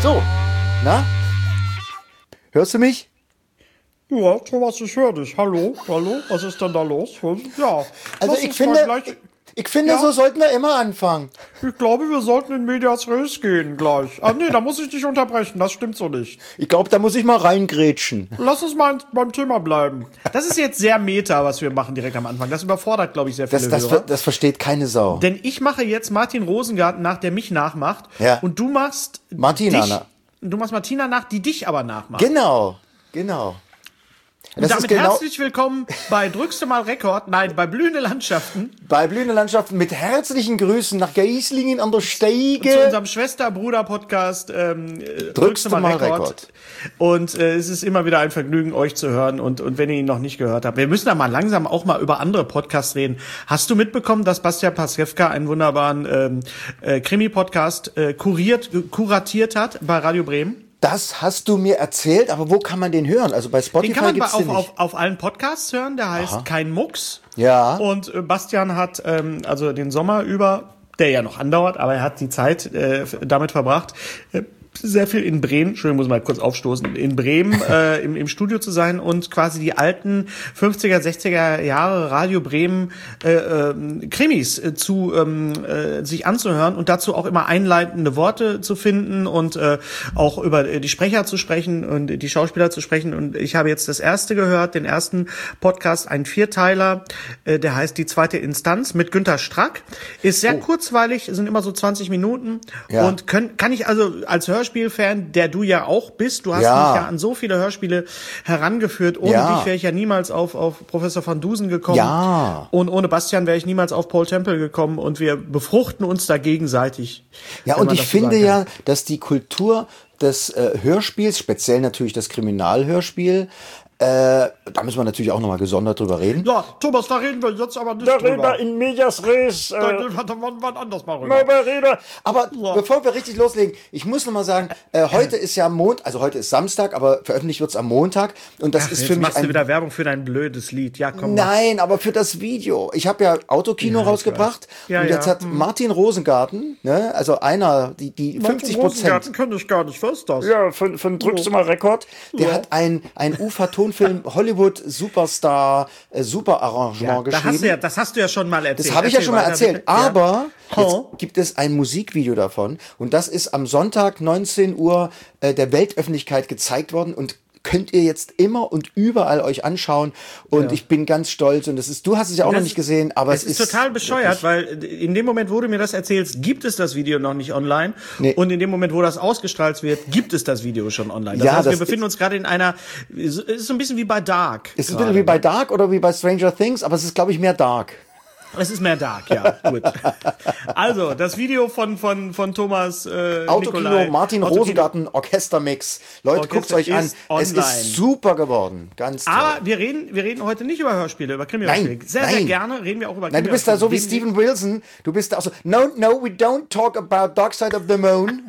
So, na? Hörst du mich? Ja, Thomas, ich höre dich. Hallo, was ist denn da los? Ja, Also ich finde, so sollten wir immer anfangen. Ich glaube, wir sollten in Medias Res gehen gleich. Ah nee, da muss ich dich unterbrechen, das stimmt so nicht. Ich glaube, da muss ich mal reingrätschen. Lass uns mal beim Thema bleiben. Das ist jetzt sehr meta, was wir machen direkt am Anfang. Das überfordert, glaube ich, sehr viele Hörer. Das versteht keine Sau. Denn ich mache jetzt Martin Rosengarten nach, der mich nachmacht. Ja. Und du machst Martina Martina nach, die dich aber nachmacht. Genau. Und damit herzlich willkommen bei Drückst du mal Rekord, nein, bei Blühende Landschaften. Bei Blühende Landschaften mit herzlichen Grüßen nach Geislingen an der Steige. Zu unserem Schwester-Bruder-Podcast Drückst du mal Rekord. Und es ist immer wieder ein Vergnügen, euch zu hören. Und wenn ihr ihn noch nicht gehört habt, wir müssen da mal langsam auch mal über andere Podcasts reden. Hast du mitbekommen, dass Bastian Pastewka einen wunderbaren Krimi-Podcast kuratiert hat bei Radio Bremen? Das hast du mir erzählt, aber wo kann man den hören? Also bei Spotify gibt's den nicht. Auf allen Podcasts hören, der heißt Kein Mucks. Ja. Und Bastian hat also den Sommer über, der ja noch andauert, aber er hat die Zeit damit verbracht, sehr viel in Bremen, Entschuldigung, muss mal kurz aufstoßen, in Bremen im Studio zu sein und quasi die alten 50er, 60er Jahre Radio Bremen Krimis zu sich anzuhören und dazu auch immer einleitende Worte zu finden und auch über die Sprecher zu sprechen und die Schauspieler zu sprechen. Und ich habe jetzt das erste gehört, den ersten Podcast, ein Vierteiler, der heißt Die zweite Instanz mit Günter Strack. Ist sehr kurzweilig, sind immer so 20 Minuten und kann ich also als Hörspielfan, der du ja auch bist, du hast mich ja an so viele Hörspiele herangeführt. Ohne dich wäre ich ja niemals auf Professor van Dusen gekommen. Ja. Und ohne Bastian wäre ich niemals auf Paul Temple gekommen und wir befruchten uns da gegenseitig. Ja, und ich finde ja, dass die Kultur des Hörspiels, speziell natürlich das Kriminalhörspiel, da müssen wir natürlich auch nochmal gesondert drüber reden. Ja, Thomas, da reden wir jetzt aber nicht drüber. Da reden wir in Medias Res. Da wann anders mal rüber. Aber bevor wir richtig loslegen, ich muss nochmal sagen, heute ist ja heute ist Samstag, aber veröffentlicht wird's am Montag. Und das ist für mich machst du wieder Werbung für dein blödes Lied. Ja, komm. Nein, aber für das Video. Ich habe ja Autokino rausgebracht. Und jetzt hat Martin Rosengarten, ne, also einer, die 50%. Rosengarten könnte ich gar nicht, was ist das? Ja, von Drückst du mal Rekord. Der hat ein UFA-Tonfilm Hollywood Superstar Super Arrangement geschrieben. Das hast du ja schon mal erzählt. Das habe ich ja schon mal erzählt. Aber jetzt gibt es ein Musikvideo davon und das ist am Sonntag 19 Uhr der Weltöffentlichkeit gezeigt worden und könnt ihr jetzt immer und überall euch anschauen und ich bin ganz stolz und du hast es ja auch noch nicht gesehen, aber es ist total bescheuert, weil in dem Moment, wo du mir das erzählst, gibt es das Video noch nicht online und in dem Moment, wo das ausgestrahlt wird, gibt es das Video schon online. Das heißt, wir befinden uns gerade in einer, es ist so ein bisschen wie bei Dark. Es ist ein bisschen wie bei Dark oder wie bei Stranger Things, aber es ist, glaube ich, mehr Dark. Es ist mehr Dark, ja, gut. Also, das Video von Thomas Autokino, Nikolai, Martin Rosengarten, Orchestermix. Leute, guckt's euch an. Online. Es ist super geworden. Ganz toll. Aber wir reden heute nicht über Hörspiele, über Krimi-Hörspiele. Sehr gerne reden wir auch über Krimi-Hörspiele. Nein, du bist da so wie Steven Wilson. Du bist da auch so, no, we don't talk about Dark Side of the Moon.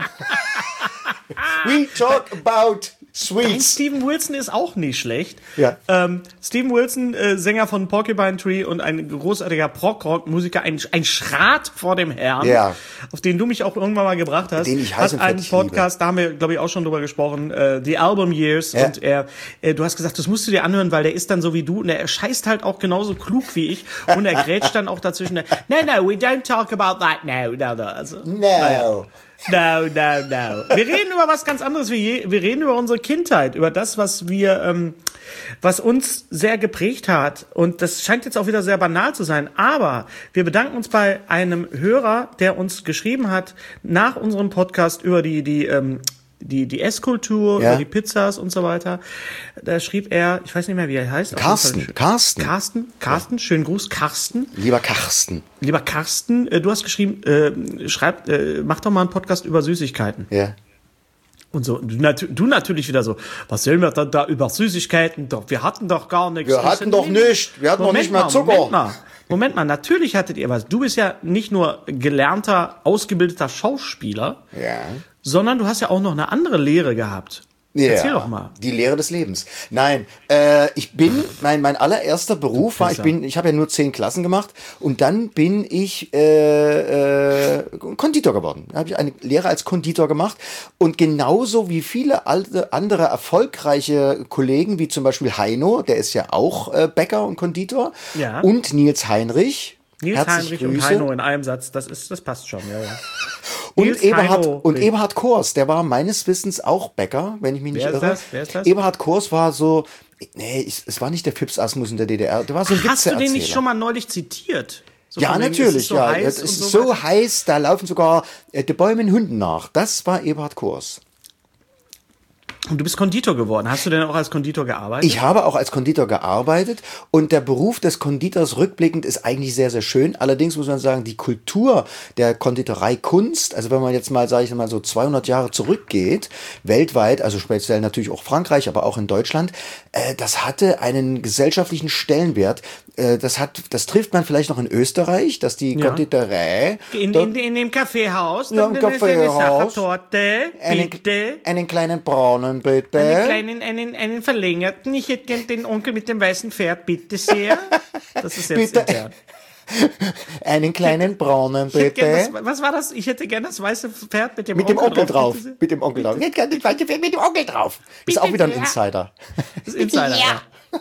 We talk about Sweets. Steven Wilson ist auch nicht schlecht. Ja. Steven Wilson, Sänger von Porcupine Tree und ein großartiger Prog-Rock-Musiker, ein Schrat vor dem Herrn, auf den du mich auch irgendwann mal gebracht hast. Den ich heiß hat einen Podcast, da haben wir, glaube ich, auch schon drüber gesprochen, The Album Years. Ja. Und du hast gesagt, das musst du dir anhören, weil der ist dann so wie du und der scheißt halt auch genauso klug wie ich und er grätscht dann auch dazwischen. No, we don't talk about that now. Also, No. No. Wir reden über was ganz anderes wie je. Wir reden über unsere Kindheit, über das, was uns sehr geprägt hat. Und das scheint jetzt auch wieder sehr banal zu sein. Aber wir bedanken uns bei einem Hörer, der uns geschrieben hat nach unserem Podcast über die Esskultur, über die Pizzas und so weiter. Da schrieb er, ich weiß nicht mehr, wie er heißt. Carsten, schönen Gruß, Carsten. Lieber Carsten, du hast geschrieben, mach doch mal einen Podcast über Süßigkeiten. Ja. Und so, du natürlich wieder so, was sollen wir denn da über Süßigkeiten? Doch, wir hatten doch gar nichts. Wir hatten noch nicht mal Zucker. Moment mal, natürlich hattet ihr was. Du bist ja nicht nur gelernter, ausgebildeter Schauspieler, sondern du hast ja auch noch eine andere Lehre gehabt. Ja, Erzähl doch mal. Die Lehre des Lebens. Nein, mein allererster Beruf war, ich habe ja nur 10 Klassen gemacht und dann bin ich Konditor geworden. Da habe ich eine Lehre als Konditor gemacht und genauso wie viele andere erfolgreiche Kollegen, wie zum Beispiel Heino, der ist ja auch Bäcker und Konditor, Ja. und Nils Heinrich. Nils Herzliche Heinrich und Grüße. Heino in einem Satz, das passt schon, ja. Und Nils Heino. Eberhard Kors, der war meines Wissens auch Bäcker, wenn ich mich nicht irre. Wer ist das? Eberhard Kors war so, es war nicht der Fips Asmus in der DDR, der war so ein Hast du den nicht Witzeerzähler. schon mal neulich zitiert? So Ja, von wegen, natürlich, es ist so ja. heiß Es und ist so so weiter. heiß, da laufen sogar die Bäume in Hunden nach. Das war Eberhard Kors. Und du bist Konditor geworden. Hast du denn auch als Konditor gearbeitet? Ich habe auch als Konditor gearbeitet und der Beruf des Konditors rückblickend ist eigentlich sehr, sehr schön. Allerdings muss man sagen, die Kultur der Konditoreikunst, also wenn man jetzt mal, sage ich mal, so 200 Jahre zurückgeht, weltweit, also speziell natürlich auch Frankreich, aber auch in Deutschland, das hatte einen gesellschaftlichen Stellenwert. Das trifft man vielleicht noch in Österreich, dass die Konditorei... In dem Kaffeehaus? Ja, im Kaffeehaus. Torte, bitte. Einen kleinen braunen, bitte. Einen verlängerten. Ich hätte gern den Onkel mit dem weißen Pferd, bitte sehr. Das ist jetzt Bitte. intern. Einen kleinen braunen, Ich hätte bitte. gern was war das? Ich hätte gern das weiße Pferd mit dem Mit dem Onkel drauf. bitte sehr. Mit dem Onkel drauf. Ich hätte gerne das weiße Pferd mit dem Onkel drauf. Ist auch wieder ein Insider. Das ist Insider, ja.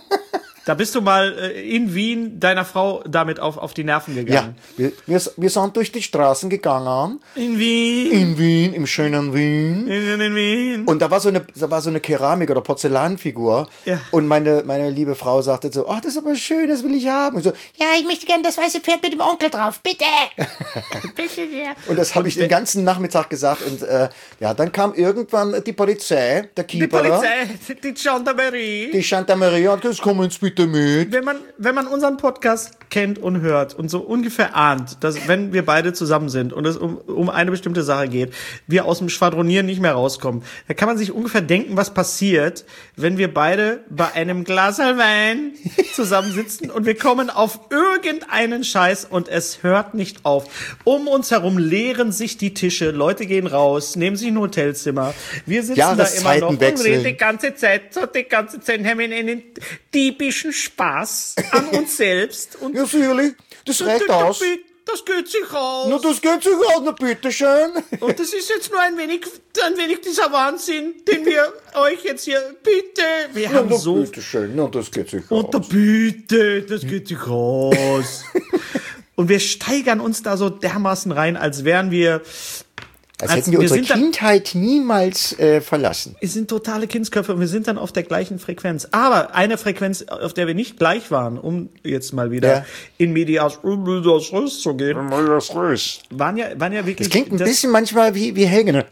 Da bist du mal in Wien deiner Frau damit auf die Nerven Ja, gegangen. wir sind durch die Straßen gegangen. In Wien. In Wien, im schönen Wien. In Wien. Und da war so eine Keramik- oder Porzellanfigur. Ja. Und meine liebe Frau sagte so, ach, das ist aber schön, das will ich haben. Und so, ja, ich möchte gerne das weiße Pferd mit dem Onkel drauf, bitte. Bitte sehr. Und das habe ich den ganzen Nachmittag gesagt. Und dann kam irgendwann die Polizei, der Die Keeper, Polizei, die Gendarmerie. die Gendarmerie hat gesagt, kommen Sie bitte mit. Wenn man unseren Podcast kennt und hört und so ungefähr ahnt, dass wenn wir beide zusammen sind und es um eine bestimmte Sache geht, wir aus dem Schwadronieren nicht mehr rauskommen, da kann man sich ungefähr denken, was passiert, wenn wir beide bei einem Glas Wein zusammensitzen und wir kommen auf irgendeinen Scheiß und es hört nicht auf. Um uns herum leeren sich die Tische, Leute gehen raus, nehmen sich ein Hotelzimmer, wir sitzen da immer noch und reden die ganze Zeit haben wir einen diebischen Spaß an uns selbst. Und Ja, sicherlich, das reicht aus. das geht sich aus. Na, das geht sich aus, na bitteschön. Und das ist jetzt nur ein wenig dieser Wahnsinn, den wir euch jetzt hier, bitte, wir haben Na, so, bitteschön, na, das geht sich und da aus. bitte, das geht sich aus. Und wir steigern uns da so dermaßen rein, als wären wir, Als hätten wir unsere sind dann- Kindheit niemals verlassen. wir sind totale Kindsköpfe und wir sind dann auf der gleichen Frequenz. Aber eine Frequenz, auf der wir nicht gleich waren, um jetzt mal wieder in Medias Res zu gehen, waren ja wirklich... Das klingt ein bisschen manchmal wie Helgen.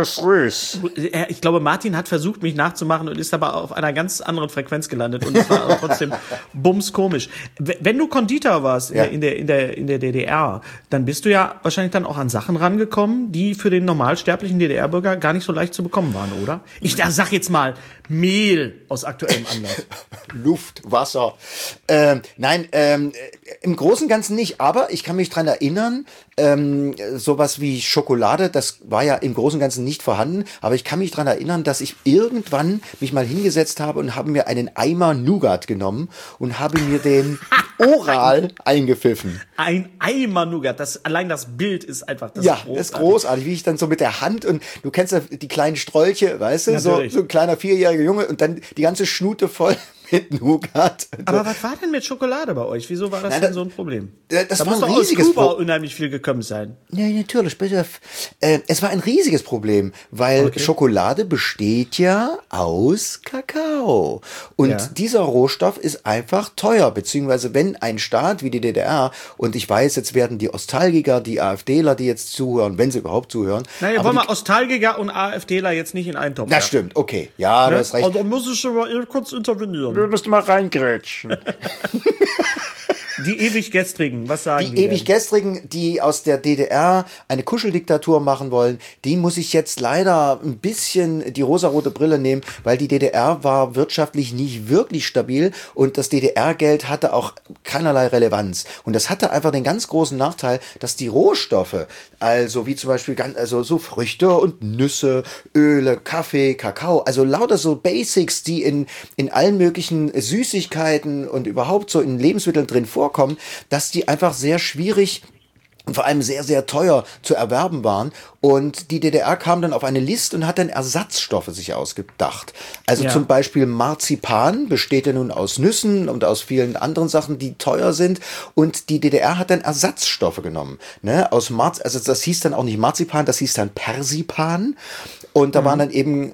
Ich glaube, Martin hat versucht, mich nachzumachen und ist aber auf einer ganz anderen Frequenz gelandet und das war aber trotzdem bumskomisch. Wenn du Konditor warst in der DDR, dann bist du ja wahrscheinlich dann auch an Sachen rangekommen, die für den normalsterblichen DDR-Bürger gar nicht so leicht zu bekommen waren, oder? Ich sag jetzt mal Mehl aus aktuellem Anlass. Luft, Wasser. Nein, im Großen und Ganzen nicht. Aber ich kann mich dran erinnern, sowas wie Schokolade, das war ja im Großen und Ganzen nicht vorhanden. Aber ich kann mich dran erinnern, dass ich irgendwann mich mal hingesetzt habe und habe mir einen Eimer Nougat genommen und habe mir den oral eingepfiffen. Ein Eimer Nougat, allein das Bild ist einfach das Ja, das ist großartig, wie ich dann so mit der Hand und du kennst ja die kleinen Strolche, weißt du, so Natürlich. ein kleiner 4-jähriger Junge und dann die ganze Schnute voll mit Nougat. Aber was war denn mit Schokolade bei euch? Wieso war das denn so ein Problem? Das da war muss ein doch aus riesiges Kuba Problem. unheimlich viel gekommen sein. Ja, natürlich, bitte. Es war ein riesiges Problem, weil Schokolade besteht ja aus Kakao. Und dieser Rohstoff ist einfach teuer, beziehungsweise wenn ein Staat wie die DDR, und ich weiß, jetzt werden die Ostalgiker, die AfDler, die jetzt zuhören, wenn sie überhaupt zuhören. Naja, aber wollen wir Ostalgiker und AfDler jetzt nicht in einen Topf das stimmt, okay. Ja, du hast recht. Also muss ich schon mal kurz intervenieren. Du musst mal reingrätschen. Die ewig Gestrigen, was sagen die? Die ewig Gestrigen, die aus der DDR eine Kuscheldiktatur machen wollen, die muss ich jetzt leider ein bisschen die rosarote Brille nehmen, weil die DDR war wirtschaftlich nicht wirklich stabil und das DDR-Geld hatte auch keinerlei Relevanz. Und das hatte einfach den ganz großen Nachteil, dass die Rohstoffe, also wie zum Beispiel also so Früchte und Nüsse, Öle, Kaffee, Kakao, also lauter so Basics, die in allen möglichen Süßigkeiten und überhaupt so in Lebensmitteln drin vorkommen, dass die einfach sehr schwierig und vor allem sehr, sehr teuer zu erwerben waren. Und die DDR kam dann auf eine Liste und hat dann Ersatzstoffe sich ausgedacht. Also zum Beispiel Marzipan besteht ja nun aus Nüssen und aus vielen anderen Sachen, die teuer sind. Und die DDR hat dann Ersatzstoffe genommen. Ne? Also das hieß dann auch nicht Marzipan, das hieß dann Persipan. Und da waren dann eben,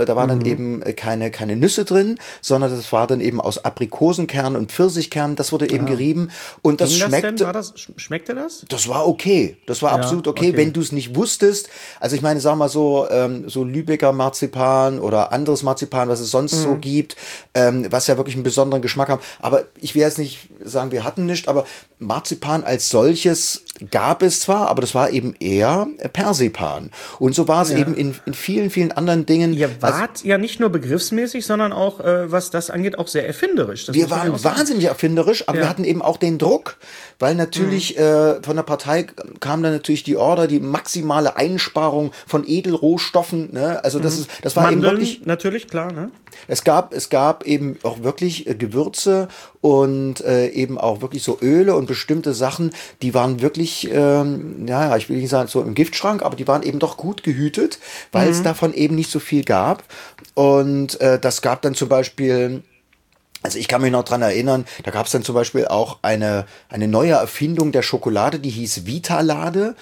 keine Nüsse drin, sondern das war dann eben aus Aprikosenkern und Pfirsichkern. Das wurde eben gerieben und das schmeckte. Schmeckte das? Das war okay. Das war absolut okay, wenn du es nicht wusstest. Also ich meine, sag mal so Lübecker Marzipan oder anderes Marzipan, was es sonst so gibt, was ja wirklich einen besonderen Geschmack haben. Aber ich will jetzt nicht sagen, wir hatten nicht, aber Marzipan als solches gab es zwar, aber das war eben eher Persipan. Und so war es eben in vielen, vielen anderen Dingen. Ihr wart ja nicht nur begriffsmäßig, sondern auch, was das angeht, auch sehr erfinderisch. Wir waren wahnsinnig erfinderisch, aber wir hatten eben auch den Druck, weil natürlich von der Partei kam dann natürlich die Order, die maximale Einsparung von Edelrohstoffen. Ne? Also das war Mandeln, eben wirklich natürlich, klar. Ne? Es gab eben auch wirklich Gewürze und eben auch wirklich so Öle und bestimmte Sachen, die waren wirklich, ich will nicht sagen so im Giftschrank, aber die waren eben doch gut gehütet, weil es davon eben nicht so viel gab. Und das gab dann zum Beispiel, also ich kann mich noch dran erinnern, da gab es dann zum Beispiel auch eine neue Erfindung der Schokolade, die hieß Vitalade.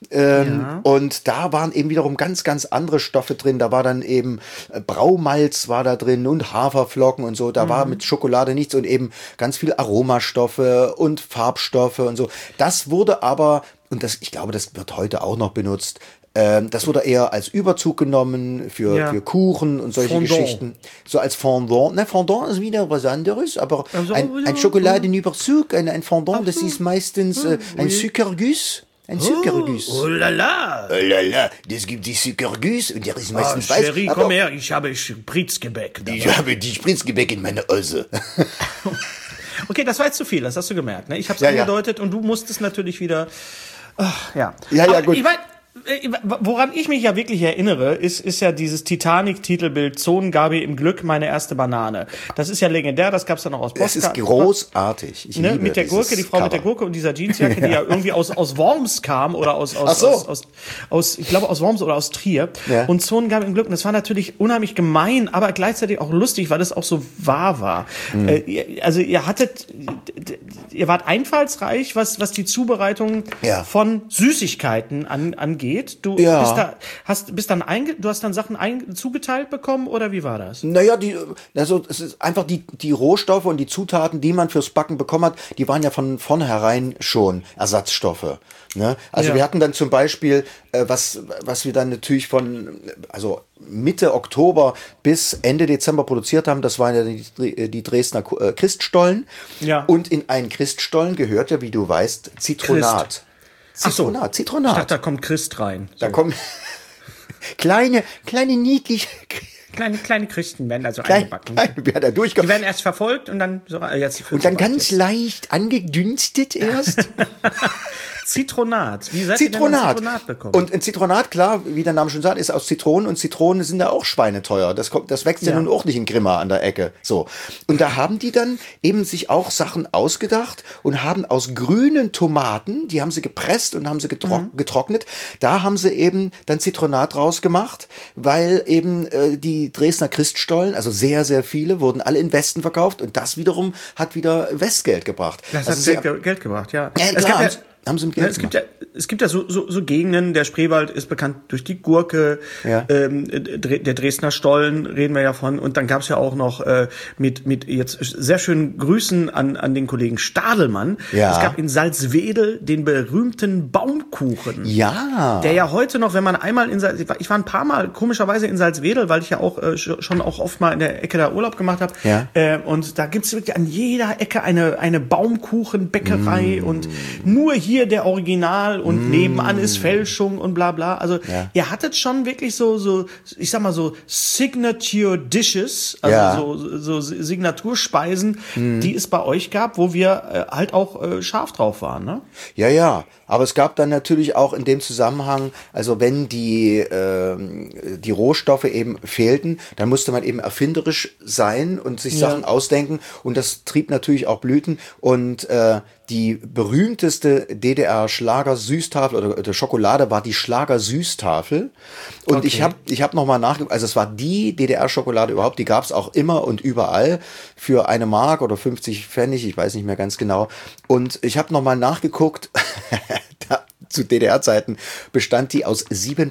Und da waren eben wiederum ganz, ganz andere Stoffe drin. Da war dann eben Braumalz war da drin und Haferflocken und so. Da war mit Schokolade nichts und eben ganz viel Aromastoffe und Farbstoffe und so. Das wurde aber, und ich glaube, das wird heute auch noch benutzt, das wurde eher als Überzug genommen für Kuchen und solche Geschichten. So als Fondant. Ne, Fondant ist wieder was anderes, aber ein Schokoladenüberzug, ein Fondant, das ist meistens ein Sucreguss. Ein Sucreguss. Oh la la. Oh la la, das gibt die Sucreguss und der ist meistens weiß. Chérie, komm her, ich habe Spritzgebäck. Ich habe die Spritzgebäck in meiner Öse. Okay, das war jetzt zu viel, das hast du gemerkt. Ne? Ich habe es angedeutet und du musstest natürlich wieder... Ja, gut. Ich mein, woran ich mich ja wirklich erinnere, ist ja dieses Titanic-Titelbild Zonengabi im Glück, meine erste Banane. Das ist ja legendär, das gab's dann auch aus Postkarten. Das ist großartig. Ich liebe mit der Gurke, die Frau Cover. Mit der Gurke und dieser Jeansjacke, die ja irgendwie aus Worms kam oder aus ich glaube aus Worms oder aus Trier. Ja. Und Zonengabi im Glück. Und das war natürlich unheimlich gemein, aber gleichzeitig auch lustig, weil das auch so wahr war. Also ihr wart einfallsreich, was die Zubereitung von Süßigkeiten angeht. Du hast dann Sachen zugeteilt bekommen oder wie war das? Naja, es ist einfach die Rohstoffe und die Zutaten, die man fürs Backen bekommen hat, die waren ja von vornherein schon Ersatzstoffe. Ne? Also wir hatten dann zum Beispiel, was wir dann natürlich also Mitte Oktober bis Ende Dezember produziert haben, das waren ja die Dresdner Christstollen. Ja. Und in einen Christstollen gehört ja, wie du weißt, Zitronat. Zitronat. Ich dachte, da kommt Christ rein. Da kommen kleine niedliche kleine Christen werden also eingebacken. Werden da die werden erst verfolgt und dann so und dann ganz leicht angedünstet erst. Zitronat. Wie seid ihr denn Zitronat bekommen? Und ein Zitronat, klar, wie der Name schon sagt, ist aus Zitronen und Zitronen sind da auch schweineteuer. Das wächst ja nun auch nicht in Grimma an der Ecke. So. Und da haben die dann eben sich auch Sachen ausgedacht und haben aus grünen Tomaten, die haben sie gepresst und haben sie getrocknet, da haben sie eben dann Zitronat rausgemacht, weil eben die Dresdner Christstollen, also sehr, sehr viele, wurden alle in Westen verkauft und das wiederum hat wieder Westgeld gebracht. Das also hat Geld gebracht, ja. Es gab haben sie mit Geld gemacht. Es gibt ja so Gegenden, der Spreewald ist bekannt durch die Gurke, der Dresdner Stollen reden wir ja von, und dann gab es ja auch noch mit jetzt sehr schönen Grüßen an den Kollegen Stadelmann. Ja. Es gab in Salzwedel den berühmten Baumkuchen. Ja. Der ja heute noch, wenn man einmal ich war ein paar Mal komischerweise in Salzwedel, weil ich ja auch schon auch oft mal in der Ecke da Urlaub gemacht habe. Ja. Und da gibt's wirklich an jeder Ecke eine Baumkuchenbäckerei und nur hier der Original und nebenan ist Fälschung und bla bla. Also ihr hattet schon wirklich so, ich sag mal so Signature Dishes, also so Signaturspeisen, die es bei euch gab, wo wir halt auch scharf drauf waren, ne? Ja. Aber es gab dann natürlich auch in dem Zusammenhang, also wenn die Rohstoffe eben fehlten, dann musste man eben erfinderisch sein und sich Sachen ausdenken, und das trieb natürlich auch Blüten, und die berühmteste DDR-Schlager-Süßtafel oder Schokolade war die Schlager-Süßtafel. Und ich hab noch mal nachgeguckt, also es war die DDR-Schokolade überhaupt, die gab es auch immer und überall für 1 Mark oder 50 Pfennig, ich weiß nicht mehr ganz genau. Und ich habe noch mal nachgeguckt, zu DDR-Zeiten bestand die aus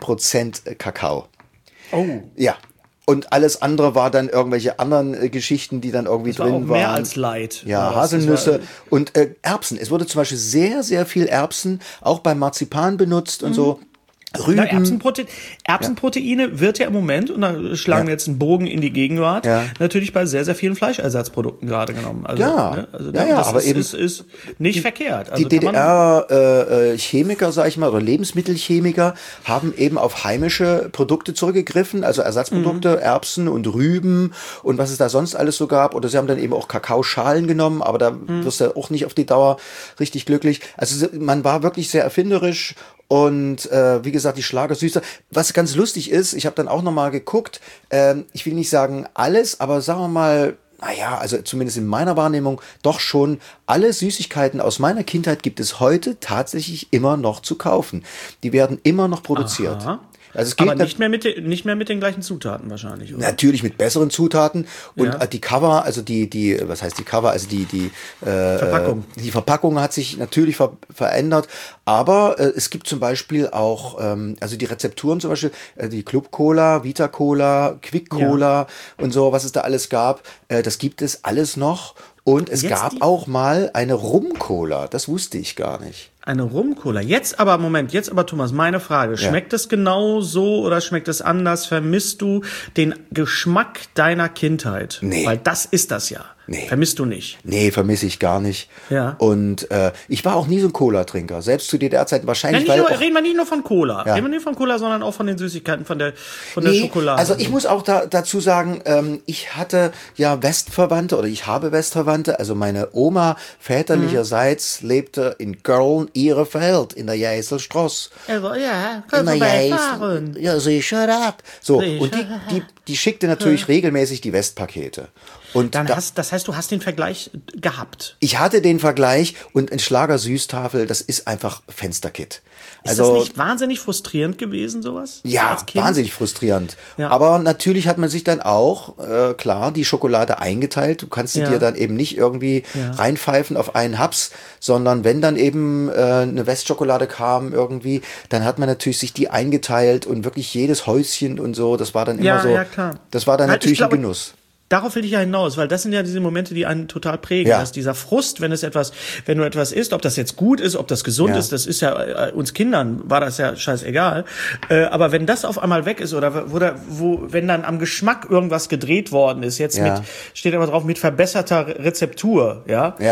7% Kakao. Oh. Ja. Und alles andere war dann irgendwelche anderen Geschichten, die dann irgendwie drin waren. Mehr als Light. Ja, Haselnüsse und Erbsen. Es wurde zum Beispiel sehr, sehr viel Erbsen auch beim Marzipan benutzt und so. Rüben. Erbsenproteine wird ja im Moment, und da schlagen wir jetzt einen Bogen in die Gegenwart, natürlich bei sehr, sehr vielen Fleischersatzprodukten gerade genommen. Also, das aber ist nicht verkehrt. Also die DDR-Chemiker, sag ich mal, oder Lebensmittelchemiker haben eben auf heimische Produkte zurückgegriffen, also Ersatzprodukte, Erbsen und Rüben und was es da sonst alles so gab. Oder sie haben dann eben auch Kakaoschalen genommen, aber da wirst du auch nicht auf die Dauer richtig glücklich. Also man war wirklich sehr erfinderisch. Und wie gesagt, die Schlagersüße. Was ganz lustig ist, ich habe dann auch nochmal geguckt, ich will nicht sagen alles, aber sagen wir mal, naja, also zumindest in meiner Wahrnehmung doch schon, alle Süßigkeiten aus meiner Kindheit gibt es heute tatsächlich immer noch zu kaufen. Die werden immer noch produziert. Aha. Also es geht aber nicht mehr mit den gleichen Zutaten wahrscheinlich, oder? Natürlich mit besseren Zutaten und die Cover, also was heißt die Cover, also die Verpackung. Die Verpackung hat sich natürlich verändert, aber es gibt zum Beispiel auch, also die Rezepturen zum Beispiel, die Club Cola, Vita Cola, Quick Cola und so, was es da alles gab, das gibt es alles noch. Und es gab auch mal eine Rum-Cola, das wusste ich gar nicht. Eine Rum-Cola. Jetzt aber Thomas, meine Frage. Schmeckt es genau so oder schmeckt es anders? Vermisst du den Geschmack deiner Kindheit? Nee. Weil das ist das ja. Nee. Vermisst du nicht? Nee, vermisse ich gar nicht. Ja. Und ich war auch nie so ein Cola-Trinker. Selbst zu DDR-Zeiten wahrscheinlich. Reden wir nicht nur von Cola. Ja. Reden wir nicht von Cola, sondern auch von den Süßigkeiten, von der Schokolade. Also ich muss auch dazu sagen, ich hatte ja Westverwandte oder ich habe Westverwandte. Also meine Oma väterlicherseits lebte in Köln-Ihrefeld in der Jäselstraße. Also, ja, kannst du fahren. Ja, sicher ab. So, und die schickte natürlich regelmäßig die Westpakete. Und das heißt, du hast den Vergleich gehabt. Ich hatte den Vergleich, und ein Schlager-Süßtafel, das ist einfach Fensterkit. Ist das nicht wahnsinnig frustrierend gewesen, sowas? Ja, wahnsinnig frustrierend. Ja. Aber natürlich hat man sich dann auch, klar, die Schokolade eingeteilt. Du kannst sie dir dann eben nicht irgendwie reinpfeifen auf einen Haps, sondern wenn dann eben eine Westschokolade kam irgendwie, dann hat man natürlich sich die eingeteilt und wirklich jedes Häuschen und so, das war dann immer so. Ja, klar. Das war dann natürlich ein Genuss. Darauf will ich ja hinaus, weil das sind ja diese Momente, die einen total prägen. Dass dieser Frust, wenn du etwas isst, ob das jetzt gut ist, ob das gesund ist, das ist ja, uns Kindern war das ja scheißegal. Aber wenn das auf einmal weg ist oder wenn dann am Geschmack irgendwas gedreht worden ist, jetzt steht aber drauf, mit verbesserter Rezeptur,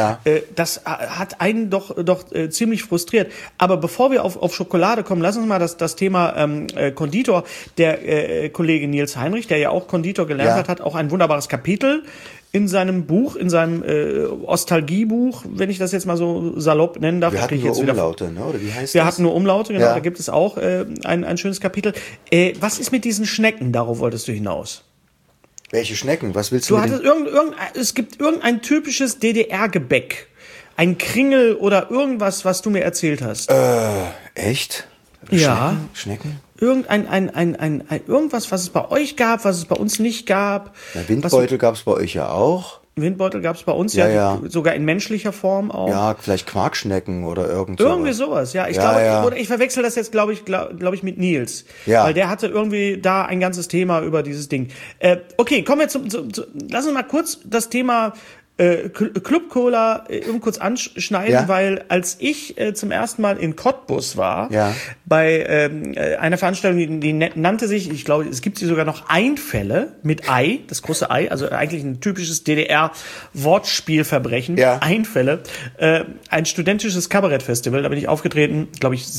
das hat einen doch ziemlich frustriert. Aber bevor wir auf Schokolade kommen, lass uns mal das Thema Konditor, der Kollege Nils Heinrich, der ja auch Konditor gelernt hat auch ein wunderbares Kapitel in seinem Buch, in seinem Ostalgiebuch, wenn ich das jetzt mal so salopp nennen darf. Wir hatten nur Umlaute, ne? Oder wie heißt das? Wir hatten nur Umlaute, genau. Da gibt es auch ein schönes Kapitel. Was ist mit diesen Schnecken? Darauf wolltest du hinaus. Welche Schnecken? Was willst du? Es gibt irgendein typisches DDR-Gebäck. Ein Kringel oder irgendwas, was du mir erzählt hast. Echt? Ja. Schnecken? Irgendwas, was es bei euch gab, was es bei uns nicht gab. Na, Windbeutel gab es bei euch ja auch. Windbeutel gab es bei uns ja sogar in menschlicher Form auch. Ja, vielleicht Quarkschnecken oder irgendwie sowas. Ja, ich glaube, oder ich verwechsel das jetzt, glaube ich, mit Nils. Ja. Weil der hatte irgendwie da ein ganzes Thema über dieses Ding. Okay, kommen wir lass uns mal kurz das Thema Club Cola kurz anschneiden, weil als ich zum ersten Mal in Cottbus war, bei einer Veranstaltung, die nannte sich, ich glaube, es gibt sie sogar noch Einfälle mit Ei, das große Ei, also eigentlich ein typisches DDR-Wortspielverbrechen, Einfälle, ein studentisches Kabarettfestival, da bin ich aufgetreten, glaube ich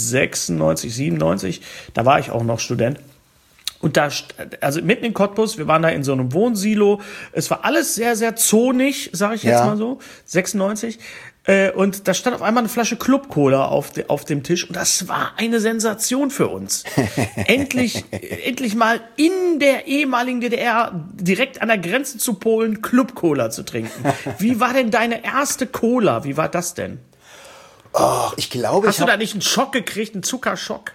96, 97, da war ich auch noch Student. Und da, also mitten in Cottbus, wir waren da in so einem Wohnsilo. Es war alles sehr, sehr zonig, sage ich jetzt mal so. 96. Und da stand auf einmal eine Flasche Club Cola auf dem Tisch. Und das war eine Sensation für uns. endlich mal in der ehemaligen DDR, direkt an der Grenze zu Polen, Club Cola zu trinken. Wie war denn deine erste Cola? Wie war das denn? Oh, ich glaube, Hast du da nicht einen Schock gekriegt, einen Zuckerschock?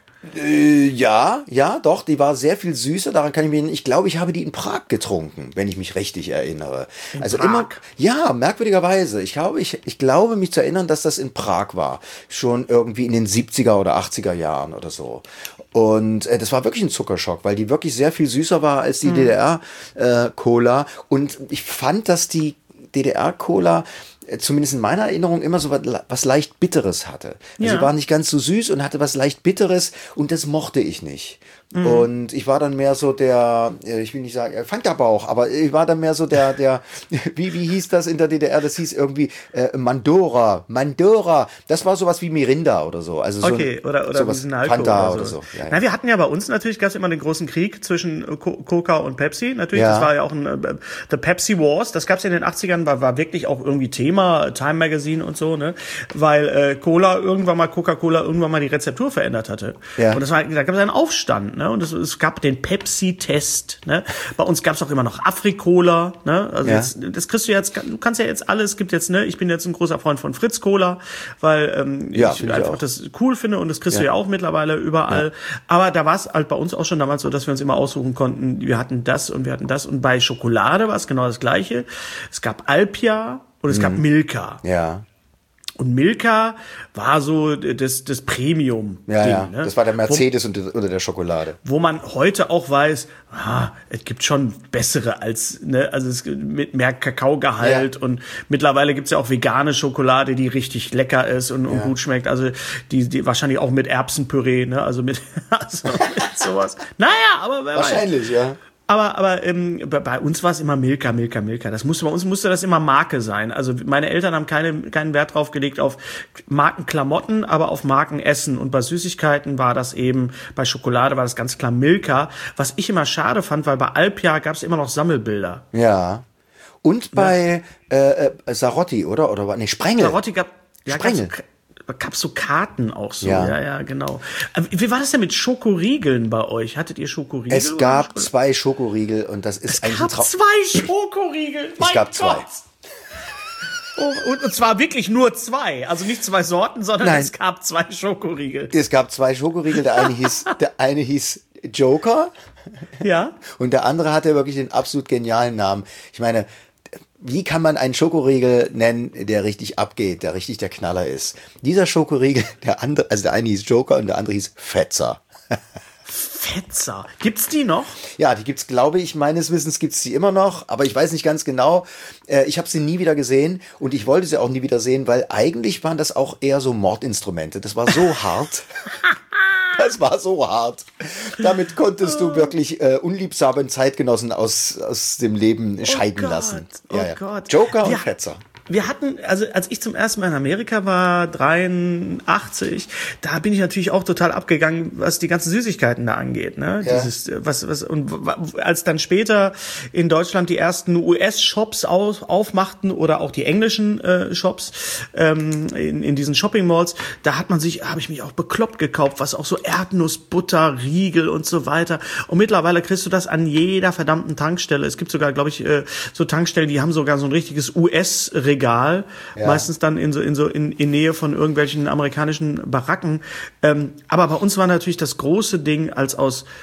Ja, doch, die war sehr viel süßer, daran kann ich mich, ich glaube, ich habe die in Prag getrunken, wenn ich mich richtig erinnere. In Prag? Merkwürdigerweise. Ich glaube, mich zu erinnern, dass das in Prag war. Schon irgendwie in den 70er oder 80er Jahren oder so. Und das war wirklich ein Zuckerschock, weil die wirklich sehr viel süßer war als die DDR-Cola. Und ich fand, dass die DDR-Cola zumindest in meiner Erinnerung immer so was leicht Bitteres hatte. Also sie war nicht ganz so süß und hatte was leicht Bitteres und das mochte ich nicht. Und ich war dann mehr so der, ich will nicht sagen, Fanta-Bauch, aber ich war dann mehr so der wie hieß das in der DDR? Das hieß irgendwie Mandora. Das war sowas wie Mirinda oder so. Also so oder sowas, Fanta oder so. Ja. Na, wir hatten ja bei uns natürlich, gab es immer den großen Krieg zwischen Coca und Pepsi. Natürlich, das war ja auch The Pepsi Wars. Das gab es in den 80ern, war wirklich auch irgendwie Thema, Time Magazine und so, ne? Weil Coca-Cola irgendwann mal die Rezeptur verändert hatte. Ja. Und da gab es einen Aufstand. Ne? Und es gab den Pepsi-Test. Ne? Bei uns gab es auch immer noch Afri-Cola. Ne? Also das kriegst du kannst ja jetzt alles. Es gibt jetzt, ne? Ich bin jetzt ein großer Freund von Fritz Cola, weil ich einfach das cool finde und das kriegst du ja auch mittlerweile überall. Ja. Aber da war es halt bei uns auch schon damals so, dass wir uns immer aussuchen konnten, wir hatten das und wir hatten das. Und bei Schokolade war es genau das Gleiche. Es gab Alpia und es gab Milka. Ja. Und Milka war so das Premium-Ding. Ja. Ne? Das war der Mercedes unter der Schokolade. Wo man heute auch weiß, es gibt schon bessere als, ne, also es mit mehr Kakaogehalt und mittlerweile gibt's ja auch vegane Schokolade, die richtig lecker ist und gut schmeckt. Also die wahrscheinlich auch mit Erbsenpüree, ne, also mit sowas. Naja, aber wer wahrscheinlich, weiß. Ja. Aber bei uns war es immer Milka. Bei uns musste das immer Marke sein. Also meine Eltern haben keinen Wert drauf gelegt auf Markenklamotten, aber auf Markenessen. Und bei Süßigkeiten war das eben, bei Schokolade war das ganz klar Milka. Was ich immer schade fand, weil bei Alpia gab es immer noch Sammelbilder. Ja. Und bei Sarotti, oder? Nee, Sprengel. Sarotti Sprengel. Gab's so Karten auch so, ja, genau. Wie war das denn mit Schokoriegeln bei euch? Hattet ihr Schokoriegel? Es gab 2 Schokoriegel und das ist eigentlich ein Traum. Es gab 2 Schokoriegel? Es gab 2. Und zwar wirklich nur 2, also nicht 2 Sorten, sondern es gab 2 Schokoriegel. Es gab 2 Schokoriegel, der eine hieß Joker. Ja. Und der andere hatte wirklich den absolut genialen Namen. Ich meine, wie kann man einen Schokoriegel nennen, der richtig abgeht, der richtig der Knaller ist? Dieser Schokoriegel, der eine hieß Joker und der andere hieß Fetzer. Fetzer? Gibt's die noch? Ja, die gibt's, glaube ich, meines Wissens gibt's die immer noch, aber ich weiß nicht ganz genau. Ich habe sie nie wieder gesehen und ich wollte sie auch nie wieder sehen, weil eigentlich waren das auch eher so Mordinstrumente. Das war so hart. Das war so hart. Damit konntest du wirklich unliebsamen Zeitgenossen aus dem Leben scheiden lassen. Gott. Joker und Fetzer. Wir hatten, also als ich zum ersten Mal in Amerika war, 83, da bin ich natürlich auch total abgegangen, was die ganzen Süßigkeiten da angeht, ne? Ja. Als dann später in Deutschland die ersten US-Shops aufmachten oder auch die englischen Shops in diesen Shopping-Malls, da habe ich mich auch bekloppt gekauft, was auch so Erdnussbutter, Riegel und so weiter. Und mittlerweile kriegst du das an jeder verdammten Tankstelle. Es gibt sogar, glaube ich, so Tankstellen, die haben sogar so ein richtiges US-Regal, meistens dann in Nähe von irgendwelchen amerikanischen Baracken. Aber bei uns war natürlich das große Ding, als aus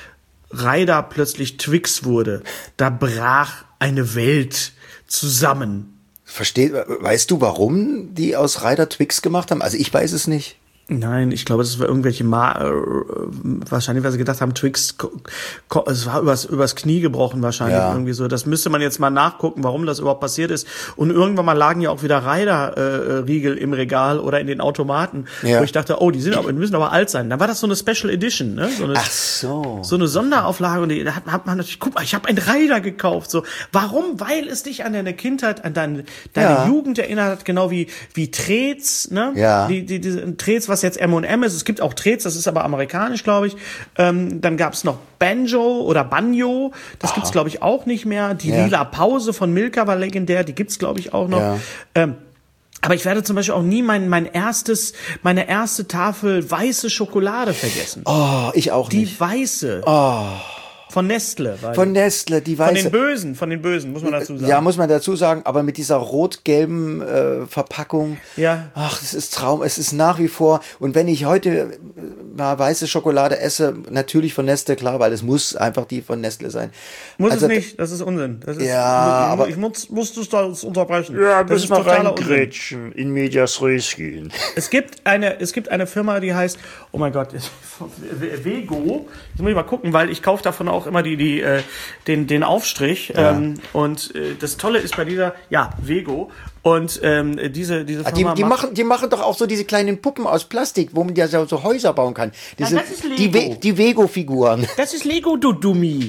Ryder plötzlich Twix wurde, da brach eine Welt zusammen. Weißt du, warum die aus Ryder Twix gemacht haben? Also ich weiß es nicht. Nein, ich glaube, das war irgendwelche wahrscheinlich, weil sie gedacht haben, Twix, es war übers Knie gebrochen wahrscheinlich irgendwie so. Das müsste man jetzt mal nachgucken, warum das überhaupt passiert ist. Und irgendwann mal lagen ja auch wieder Ryder-Riegel im Regal oder in den Automaten, wo ich dachte, oh, die müssen aber alt sein. Dann war das so eine Special Edition, ne? Ach so. So eine Sonderauflage und da hat man natürlich, guck mal, ich habe einen Ryder gekauft. So, warum? Weil es dich an deine Kindheit, an deine Jugend erinnert hat, genau wie Trez, ne? Ja. Diese Trez, was jetzt M&M ist. Es gibt auch Trez, das ist aber amerikanisch, glaube ich. Dann gab es noch Banjo oder Banjo. Das gibt's, glaube ich, auch nicht mehr. Die Lila Pause von Milka war legendär. Die gibt's, glaube ich, auch noch. Ja. Aber ich werde zum Beispiel auch nie meine erste Tafel weiße Schokolade vergessen. Oh, ich auch nicht. Die weiße. Oh. Von Nestle. Von Nestle, die weiße. Von den Bösen, muss man dazu sagen. Ja, muss man dazu sagen, aber mit dieser rot-gelben Verpackung. Ja. Ach, das ist Traum. Es ist nach wie vor. Und wenn ich heute mal weiße Schokolade esse, natürlich von Nestle, klar, weil es muss einfach die von Nestle sein. Muss es nicht, das ist Unsinn. Das ist, aber ich muss das unterbrechen. Ja, das ist mal totaler reingrätschen, in medias res gehen. Es gibt eine Firma, die heißt, oh mein Gott, Vego. Jetzt muss ich mal gucken, weil ich kaufe davon auch immer den Aufstrich. Ja. Und das Tolle ist bei dieser, Vego. Und diese Firma die machen doch auch so diese kleinen Puppen aus Plastik, wo man ja so Häuser bauen kann. Das ist Lego. Die Vego-Figuren. Das ist Lego, du Dummi.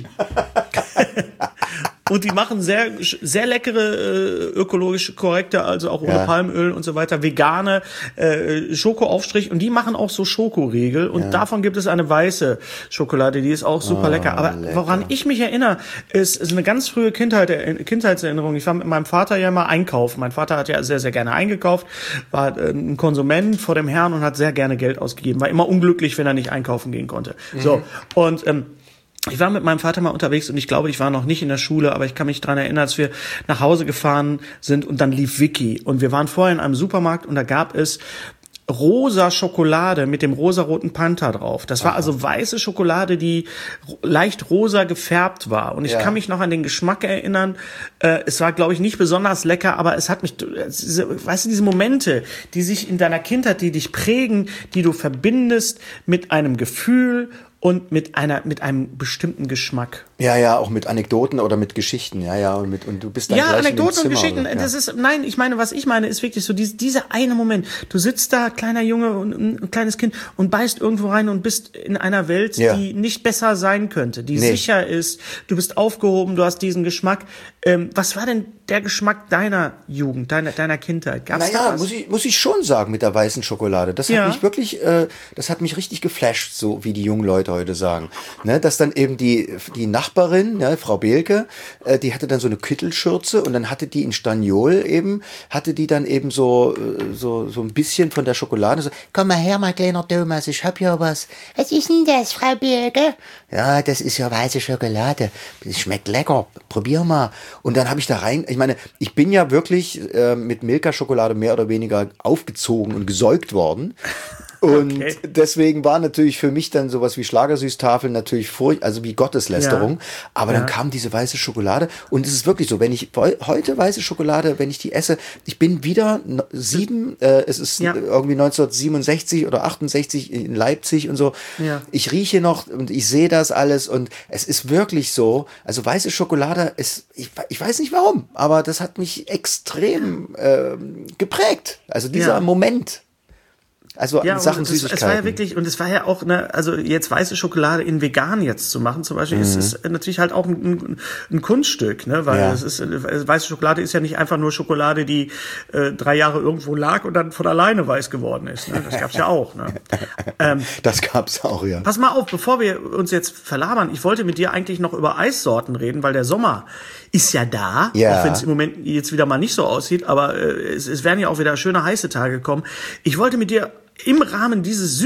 Und die machen sehr, sehr leckere, ökologisch korrekte, also auch ohne Palmöl und so weiter, vegane Schokoaufstrich. Und die machen auch so Schokoriegel. Und davon gibt es eine weiße Schokolade, die ist auch super lecker. Aber lecker. Woran ich mich erinnere, ist eine ganz frühe Kindheitserinnerung. Ich war mit meinem Vater ja mal einkaufen. Mein Vater hat ja sehr, sehr gerne eingekauft, war ein Konsument vor dem Herrn und hat sehr gerne Geld ausgegeben. War immer unglücklich, wenn er nicht einkaufen gehen konnte. So. Und ich war mit meinem Vater mal unterwegs und ich glaube, ich war noch nicht in der Schule, aber ich kann mich dran erinnern, als wir nach Hause gefahren sind und dann lief Vicky. Und wir waren vorher in einem Supermarkt und da gab es rosa Schokolade mit dem rosaroten Panther drauf. Das war also weiße Schokolade, die leicht rosa gefärbt war. Und ich kann mich noch an den Geschmack erinnern. Es war, glaube ich, nicht besonders lecker, aber es hat mich, weißt du, diese Momente, die sich in deiner Kindheit, die dich prägen, die du verbindest mit einem Gefühl und mit einem bestimmten Geschmack. Ja, auch mit Anekdoten oder mit Geschichten, und du bist dann gleich Anekdoten in dem Zimmer, und Geschichten, das ist, nein, was ich meine, ist wirklich so dieser eine Moment. Du sitzt da, kleiner Junge und ein kleines Kind und beißt irgendwo rein und bist in einer Welt, die nicht besser sein könnte, die sicher ist, du bist aufgehoben, du hast diesen Geschmack. Was war denn der Geschmack deiner Jugend, deiner Kindheit? Gab's da was? Muss ich schon sagen, mit der weißen Schokolade. Das hat mich wirklich, das hat mich richtig geflasht, so wie die jungen Leute heute sagen. Ne, dass dann eben die Nachbarin, Frau Behlke, die hatte dann so eine Kittelschürze und dann hatte die in Staniol hatte die dann eben so ein bisschen von der Schokolade. So, komm mal her, mein kleiner Thomas, ich hab ja was. Was ist denn das, Frau Behlke? Ja, das ist ja weiße Schokolade. Das schmeckt lecker. Probier mal. Und dann habe ich da rein, ich meine, ich bin ja wirklich mit Milka-Schokolade mehr oder weniger aufgezogen und gesäugt worden. Und deswegen war natürlich für mich dann sowas wie Schlagersüßtafeln natürlich also wie Gotteslästerung. Aber dann kam diese weiße Schokolade und es ist wirklich so, wenn ich heute weiße Schokolade, wenn ich die esse, ich bin wieder es ist irgendwie 1967 oder 68 in Leipzig und so. Ja. Ich rieche noch und ich sehe das alles und es ist wirklich so, also weiße Schokolade ist, ich weiß nicht warum, aber das hat mich extrem geprägt. Also dieser Moment. Also in Sachen Süßigkeiten. Es war ja wirklich, und es war ja auch, also jetzt weiße Schokolade in vegan jetzt zu machen, zum Beispiel, ist natürlich halt auch ein Kunststück, ne, weil weiße Schokolade ist ja nicht einfach nur Schokolade, die 3 Jahre irgendwo lag und dann von alleine weiß geworden ist, ne, das gab's ja auch, ne. Das gab's auch, ja. Pass mal auf, bevor wir uns jetzt verlabern, ich wollte mit dir eigentlich noch über Eissorten reden, weil der Sommer ist ja da, auch wenn es im Moment jetzt wieder mal nicht so aussieht, aber es werden ja auch wieder schöne heiße Tage kommen. Ich wollte mit dir im Rahmen dieses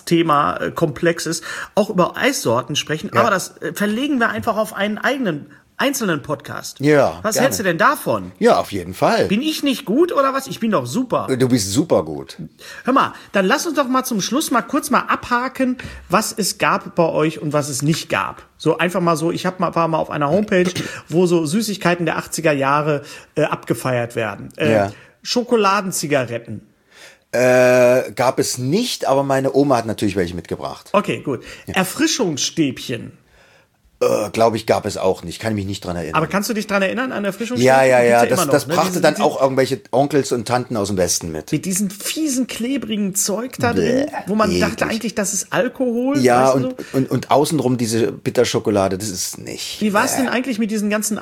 Süßigkeiten-Podcast-Thema-Komplexes auch über Eissorten sprechen, aber das verlegen wir einfach auf einen eigenen einzelnen Podcast. Ja, was gerne. hältst du denn davon? Ja, auf jeden Fall. Bin ich nicht gut oder was? Ich bin doch super. Du bist super gut. Hör mal, dann lass uns doch mal zum Schluss mal kurz mal abhaken, was es gab bei euch und was es nicht gab. So einfach mal so, war mal auf einer Homepage, wo so Süßigkeiten der 80er Jahre abgefeiert werden. Schokoladenzigaretten. Gab es nicht, aber meine Oma hat natürlich welche mitgebracht. Okay, gut. Ja. Erfrischungsstäbchen. Glaube ich, gab es auch nicht. Kann ich mich nicht dran erinnern. Aber kannst du dich dran erinnern an Erfrischungsstäbchen? Ja. Das brachte dann auch irgendwelche Onkels und Tanten aus dem Westen mit. Mit diesem fiesen, klebrigen Zeug da drin, wo man dachte eigentlich, das ist Alkohol. Ja, weißt du? und außenrum diese Bitterschokolade, das ist nicht. Wie war es denn eigentlich mit diesen ganzen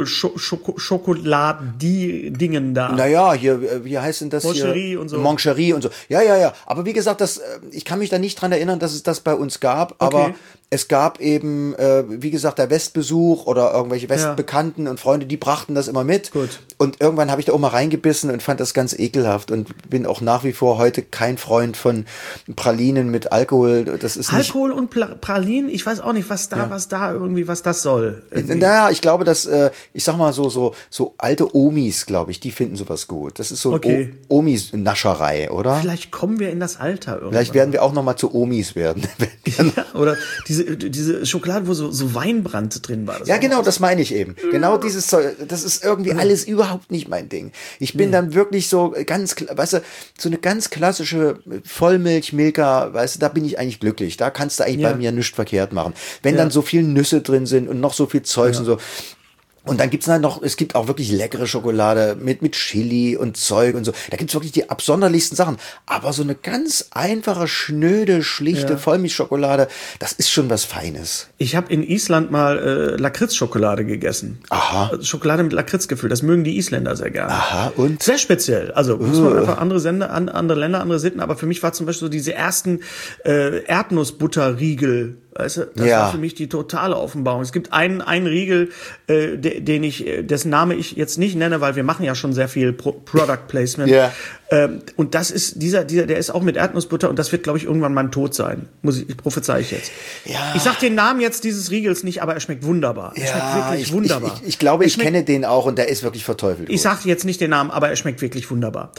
Alkohol-Schokoladen-Dingen da? Naja, hier, wie heißt denn das Moncherie hier? und so. Moncherie und so. Ja. Aber wie gesagt, ich kann mich da nicht dran erinnern, dass es das bei uns gab, aber es gab eben, wie gesagt, der Westbesuch oder irgendwelche Westbekannten und Freunde, die brachten das immer mit. Gut. Und irgendwann habe ich da auch mal reingebissen und fand das ganz ekelhaft und bin auch nach wie vor heute kein Freund von Pralinen mit Alkohol. Das ist Alkohol und Pralinen, ich weiß auch nicht, was das soll. Irgendwie. Naja, ich glaube, dass, ich sag mal so alte Omis, glaube ich, die finden sowas gut. Das ist so Omis-Nascherei, oder? Vielleicht kommen wir in das Alter irgendwann. Vielleicht werden wir auch noch mal zu Omis werden. Ja, oder diese Schokolade, wo so Weinbrand drin war. Ja, genau, das meine ich eben. Genau dieses Zeug, das ist irgendwie alles überhaupt nicht mein Ding. Ich bin dann wirklich so weißt du, so eine ganz klassische Vollmilch-Milka, weißt du, da bin ich eigentlich glücklich. Da kannst du eigentlich bei mir nichts verkehrt machen. Wenn dann so viel Nüsse drin sind und noch so viel Zeugs und so. Und dann gibt's halt noch, es gibt auch wirklich leckere Schokolade mit Chili und Zeug und so. Da gibt's wirklich die absonderlichsten Sachen. Aber so eine ganz einfache, schnöde, schlichte Vollmilchschokolade, das ist schon was Feines. Ich habe in Island mal Lakritzschokolade gegessen. Aha. Schokolade mit Lakritzgefühl, das mögen die Isländer sehr gerne. Aha, und? Sehr speziell. Also muss man einfach andere Länder, andere Sitten. Aber für mich war zum Beispiel so diese ersten Erdnussbutterriegel. Weißt du, das war für mich die totale Offenbarung. Es gibt einen Riegel, dessen Name ich jetzt nicht nenne, weil wir machen ja schon sehr viel Product Placement. Ja. Und das ist der ist auch mit Erdnussbutter und das wird, glaube ich, irgendwann mein Tod sein. Ich prophezei ich jetzt. Ja. Ich sag den Namen jetzt dieses Riegels nicht, aber er schmeckt wunderbar. Er schmeckt wirklich wunderbar. Ich glaube, ich kenne den auch und der ist wirklich verteufelt. Ich sag jetzt nicht den Namen, aber er schmeckt wirklich wunderbar.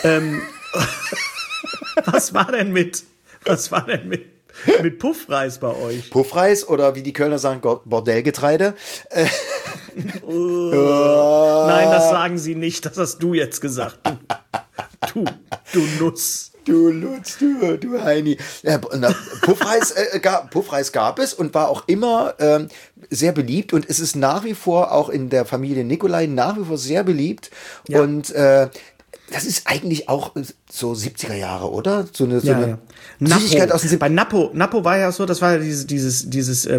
Was war denn mit Puffreis bei euch? Puffreis oder wie die Kölner sagen, Bordellgetreide. Nein, das sagen sie nicht. Das hast du jetzt gesagt. Du Nuss. Du Lutz, du Heini. Ja, Puffreis gab es und war auch immer sehr beliebt und es ist nach wie vor auch in der Familie Nikolai nach wie vor sehr beliebt. Ja. Und das ist eigentlich auch so 70er Jahre, oder? So eine Süßigkeit aus den bei Napo war ja so, das war ja dieses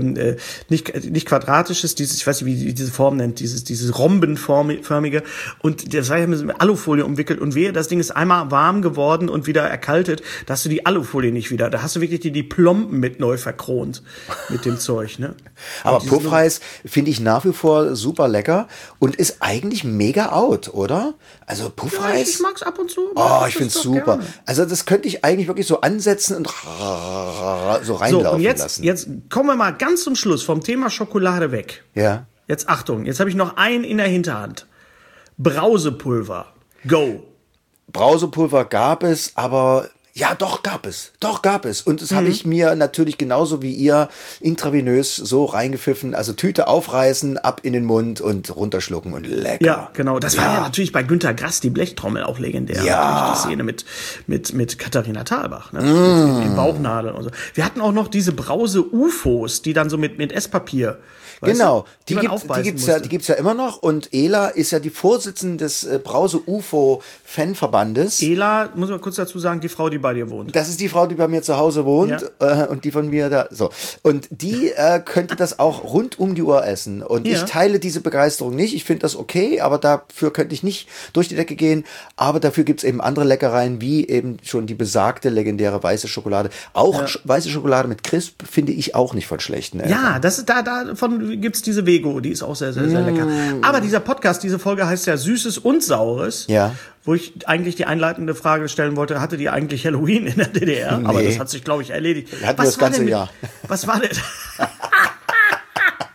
nicht quadratisches, ich weiß nicht, wie diese Form nennt, dieses rhombenförmige und das war ja mit Alufolie umwickelt und das Ding ist einmal warm geworden und wieder erkaltet, da hast du die Alufolie nicht wieder, da hast du wirklich die Plomben mit neu verkront mit dem Zeug, ne? Aber Puffreis finde ich nach wie vor super lecker und ist eigentlich mega out, oder? Also Puffreis. Ja, ich mag's ab und zu. Ich find's super. Gerne. Also das könnte ich eigentlich wirklich so ansetzen und so reinlaufen lassen. Jetzt kommen wir mal ganz zum Schluss vom Thema Schokolade weg. Ja. Jetzt Achtung, jetzt habe ich noch einen in der Hinterhand. Brausepulver. Go. Brausepulver gab es, aber ja, doch gab es. Und das habe ich mir natürlich genauso wie ihr intravenös so reingepfiffen. Also Tüte aufreißen, ab in den Mund und runterschlucken und lecker. Ja, genau. Das war ja natürlich bei Günter Grass die Blechtrommel auch legendär. Ja. Die Szene mit Katharina Thalbach. Ne? Mit den Bauchnadeln und so. Wir hatten auch noch diese Brause-UFOs, die dann so mit Esspapier. Genau, die gibt's ja immer noch und Ela ist ja die Vorsitzende des Brause-UFO-Fanverbandes. Ela, muss man kurz dazu sagen, die Frau, die bei dir wohnt. Das ist die Frau, die bei mir zu Hause wohnt und die von mir da, so. Und die könnte das auch rund um die Uhr essen und ich teile diese Begeisterung nicht. Ich finde das okay, aber dafür könnte ich nicht durch die Decke gehen, aber dafür gibt's eben andere Leckereien, wie eben schon die besagte legendäre weiße Schokolade. Auch weiße Schokolade mit Crisp finde ich auch nicht von schlechten Eltern. Ja, das ist davon gibt's diese Vego, die ist auch sehr, sehr, sehr lecker. Aber dieser Podcast, diese Folge heißt ja Süßes und Saures. Ja. Wo ich eigentlich die einleitende Frage stellen wollte, hatte die eigentlich Halloween in der DDR? Nee. Aber das hat sich, glaube ich, erledigt. Hatten wir das ganze Jahr. Was war denn?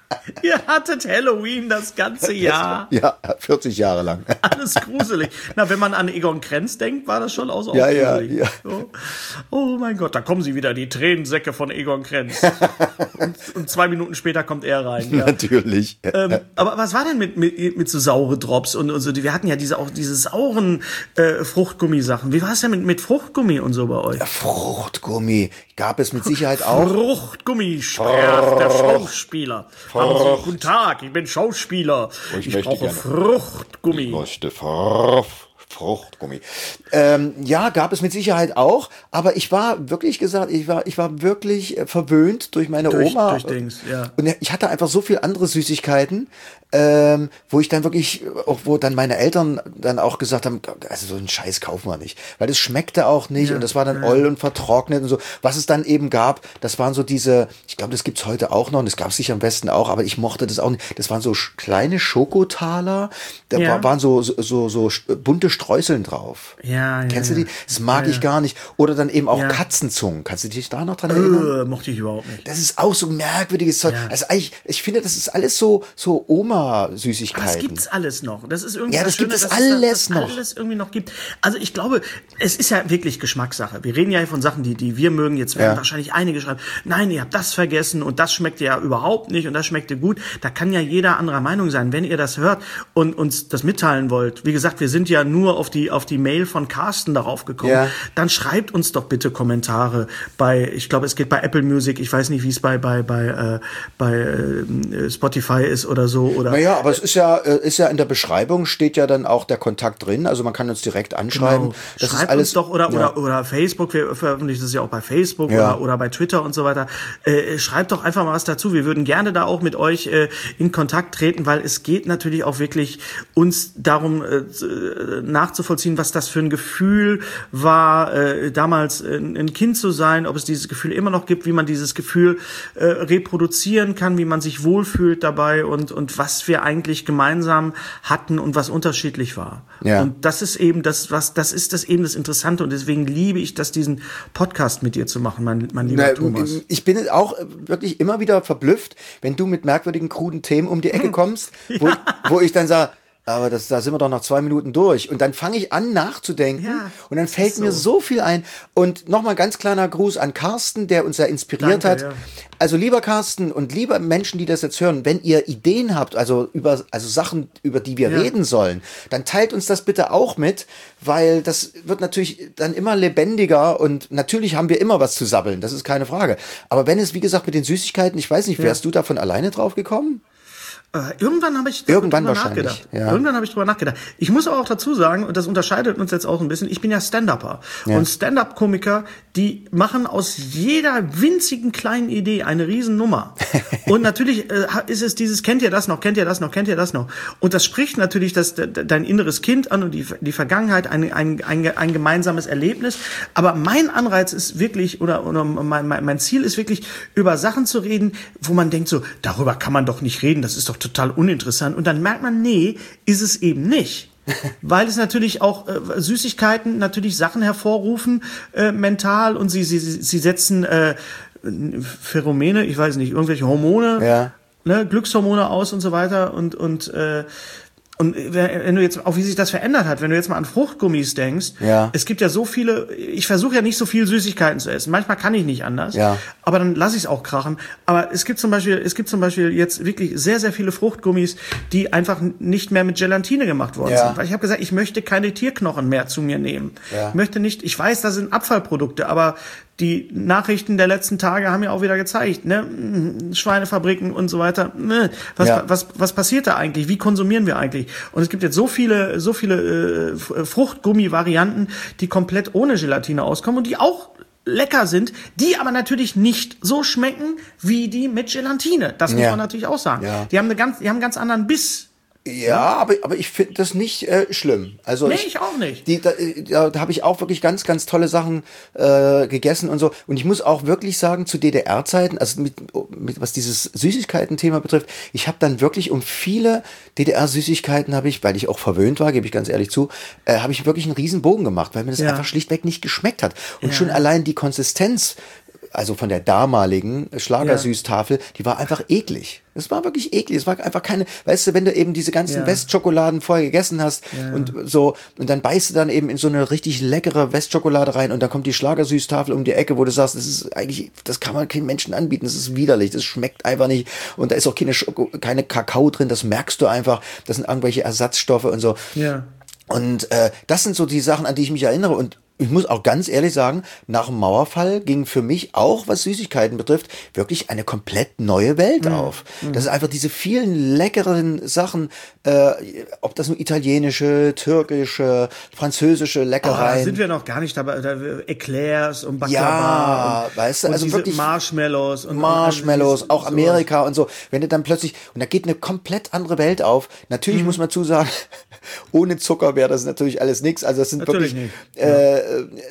Ihr hattet Halloween das ganze Jahr. Ja, 40 Jahre lang. Alles gruselig. Na, wenn man an Egon Krenz denkt, war das schon auch so Ja. So. Oh mein Gott, da kommen sie wieder, die Tränensäcke von Egon Krenz. und 2 Minuten später kommt er rein. Ja. Natürlich. Aber was war denn mit so saure Drops und so? Wir hatten ja diese sauren Fruchtgummisachen. Wie war es denn mit Fruchtgummi und so bei euch? Ja, Fruchtgummi gab es mit Sicherheit auch. Fruchtgummi, sprach der Schauspieler. Haben Sie, guten Tag, ich bin Schauspieler. Ich brauche Fruchtgummi. Ich möchte Fruchtgummi. Ja, gab es mit Sicherheit auch, aber ich war wirklich wirklich verwöhnt durch meine Oma. Durch Dings, ja. Und ich hatte einfach so viel andere Süßigkeiten, wo ich dann wirklich, wo dann meine Eltern dann auch gesagt haben, also so einen Scheiß kaufen wir nicht, weil das schmeckte auch nicht und das war dann oll und vertrocknet und so. Was es dann eben gab, das waren so diese, ich glaube, das gibt's heute auch noch und das gab's sicher am Westen auch, aber ich mochte das auch nicht. Das waren so kleine Schokotaler, da waren so bunte Streuseln drauf. Ja. Kennst du die? Das mag ich gar nicht. Oder dann eben auch Katzenzungen. Kannst du dich da noch dran erinnern? Mochte ich überhaupt nicht. Das ist auch so merkwürdiges Zeug. Ja. Also eigentlich, ich finde, das ist alles so Oma-Süßigkeiten. Das gibt's alles noch. Das ist irgendwie das gibt es alles noch. Alles irgendwie noch gibt. Also ich glaube, es ist ja wirklich Geschmackssache. Wir reden ja von Sachen, die wir mögen. Jetzt werden wahrscheinlich einige schreiben, nein, ihr habt das vergessen und das schmeckte ja überhaupt nicht und das schmeckte gut. Da kann ja jeder anderer Meinung sein. Wenn ihr das hört und uns das mitteilen wollt, wie gesagt, wir sind ja nur auf die Mail von Carsten darauf gekommen, dann schreibt uns doch bitte Kommentare ich glaube, es geht bei Apple Music, ich weiß nicht, wie es bei Spotify ist oder so. Oder naja, aber es ist ja in der Beschreibung steht ja dann auch der Kontakt drin, also man kann uns direkt anschreiben. Genau. Das Schreibt ist alles, uns doch oder Facebook, wir veröffentlichen das ja auch bei Facebook oder bei Twitter und so weiter. Schreibt doch einfach mal was dazu. Wir würden gerne da auch mit euch in Kontakt treten, weil es geht natürlich auch wirklich uns darum nachzuvollziehen, was das für ein Gefühl war, damals ein Kind zu sein, ob es dieses Gefühl immer noch gibt, wie man dieses Gefühl reproduzieren kann, wie man sich wohlfühlt dabei und was wir eigentlich gemeinsam hatten und was unterschiedlich war. Ja. Und das ist eben das Interessante und deswegen liebe ich das, diesen Podcast mit dir zu machen, mein lieber Thomas. Ich bin auch wirklich immer wieder verblüfft, wenn du mit merkwürdigen, kruden Themen um die Ecke kommst, wo ich dann sage, aber da sind wir doch nach 2 Minuten durch. Und dann fange ich an nachzudenken und dann fällt mir so viel ein. Und nochmal ganz kleiner Gruß an Carsten, der uns ja inspiriert hat. Ja. Also lieber Carsten und lieber Menschen, die das jetzt hören, wenn ihr Ideen habt, also Sachen, über die wir reden sollen, dann teilt uns das bitte auch mit, weil das wird natürlich dann immer lebendiger und natürlich haben wir immer was zu sabbeln, das ist keine Frage. Aber wenn es, wie gesagt, mit den Süßigkeiten, ich weiß nicht, wärst du da von alleine drauf gekommen? Irgendwann habe ich drüber nachgedacht. Ja. Irgendwann habe ich drüber nachgedacht. Ich muss aber auch dazu sagen, und das unterscheidet uns jetzt auch ein bisschen, ich bin ja Stand-Upper. Ja. Und Stand-Up-Komiker, die machen aus jeder winzigen kleinen Idee eine Riesennummer. Und natürlich ist es dieses, kennt ihr das noch. Und das spricht natürlich dein inneres Kind an und die Vergangenheit, ein gemeinsames Erlebnis. Aber mein Anreiz ist wirklich, oder mein Ziel ist wirklich, über Sachen zu reden, wo man denkt so, darüber kann man doch nicht reden, das ist doch total uninteressant. Und dann merkt man, nee, ist es eben nicht. Weil es natürlich auch Süßigkeiten natürlich Sachen hervorrufen, mental, und sie setzen Pheromone, ich weiß nicht, irgendwelche Hormone, Glückshormone aus und so weiter und wenn du jetzt, auch wie sich das verändert hat, wenn du jetzt mal an Fruchtgummis denkst, es gibt ja so viele, ich versuche ja nicht so viel Süßigkeiten zu essen. Manchmal kann ich nicht anders, aber dann lasse ich es auch krachen. Aber es gibt zum Beispiel jetzt wirklich sehr, sehr viele Fruchtgummis, die einfach nicht mehr mit Gelatine gemacht worden sind. Weil ich habe gesagt, ich möchte keine Tierknochen mehr zu mir nehmen. Ich möchte nicht, ich weiß, das sind Abfallprodukte, aber die Nachrichten der letzten Tage haben ja auch wieder gezeigt, ne? Schweinefabriken und so weiter. Was passiert da eigentlich? Wie konsumieren wir eigentlich? Und es gibt jetzt so viele Fruchtgummi-Varianten, die komplett ohne Gelatine auskommen und die auch lecker sind, die aber natürlich nicht so schmecken wie die mit Gelatine. Das muss man natürlich auch sagen. Ja. Die haben einen ganz anderen Biss. Ja, aber ich finde das nicht schlimm. Also ich auch nicht. Da habe ich auch wirklich ganz, ganz tolle Sachen gegessen und so. Und ich muss auch wirklich sagen, zu DDR-Zeiten, also mit was dieses Süßigkeiten-Thema betrifft, ich habe dann wirklich um viele DDR-Süßigkeiten weil ich auch verwöhnt war, gebe ich ganz ehrlich zu, habe ich wirklich einen riesen Bogen gemacht, weil mir das einfach schlichtweg nicht geschmeckt hat. Und schon allein die Konsistenz also von der damaligen Schlagersüßtafel, die war einfach eklig. Es war wirklich eklig. Es war einfach keine, weißt du, wenn du eben diese ganzen Westschokoladen vorher gegessen hast und so, und dann beißt du dann eben in so eine richtig leckere Westschokolade rein und dann kommt die Schlagersüßtafel um die Ecke, wo du sagst, das ist eigentlich, das kann man keinem Menschen anbieten, das ist widerlich, das schmeckt einfach nicht und da ist auch keine Kakao drin, das merkst du einfach, das sind irgendwelche Ersatzstoffe und so. Ja. Und das sind so die Sachen, an die ich mich erinnere. Und ich muss auch ganz ehrlich sagen, nach dem Mauerfall ging für mich auch, was Süßigkeiten betrifft, wirklich eine komplett neue Welt auf. Das ist einfach diese vielen leckeren Sachen, ob das nur italienische, türkische, französische Leckereien. Da sind wir noch gar nicht dabei. Eclairs und Baklava. Ja, weißt du, und also wirklich Marshmallows. Und auch Amerika und so. Wenn du dann plötzlich, und da geht eine komplett andere Welt auf. Natürlich muss man zusagen, ohne Zucker wäre das natürlich alles nichts. Also es sind natürlich wirklich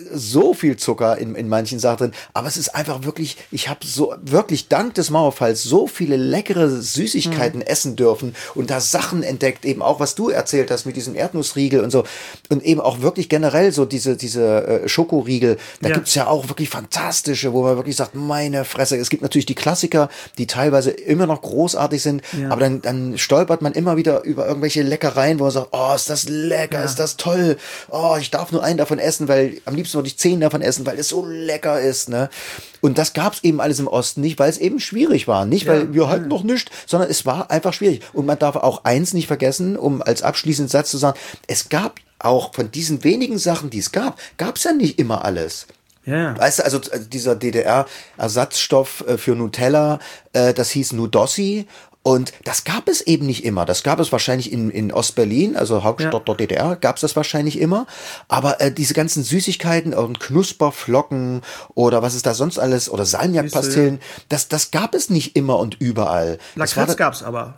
so viel Zucker in manchen Sachen drin, aber es ist einfach wirklich, ich habe so wirklich dank des Mauerfalls so viele leckere Süßigkeiten essen dürfen und da Sachen entdeckt, eben auch was du erzählt hast mit diesem Erdnussriegel und so und eben auch wirklich generell so diese Schokoriegel, da gibt's ja auch wirklich fantastische, wo man wirklich sagt, meine Fresse, es gibt natürlich die Klassiker, die teilweise immer noch großartig sind, aber dann stolpert man immer wieder über irgendwelche Leckereien, wo man sagt, oh, ist das lecker, ist das toll, oh, ich darf nur einen davon essen, weil am liebsten würde ich 10 davon essen, weil es so lecker ist, ne? Und das gab's eben alles im Osten nicht, weil es eben schwierig war. Nicht, weil wir hatten noch nichts, sondern es war einfach schwierig. Und man darf auch eins nicht vergessen, um als abschließenden Satz zu sagen, es gab auch von diesen wenigen Sachen, die es gab's ja nicht immer alles. Ja. Weißt du, also dieser DDR-Ersatzstoff für Nutella, das hieß Nudossi. Und das gab es eben nicht immer. Das gab es wahrscheinlich in Ostberlin, also Hauptstadt der DDR, gab es das wahrscheinlich immer. Aber diese ganzen Süßigkeiten und Knusperflocken oder was ist da sonst alles, oder Salmiakpastillen, das gab es nicht immer und überall. Lakritz gab's aber.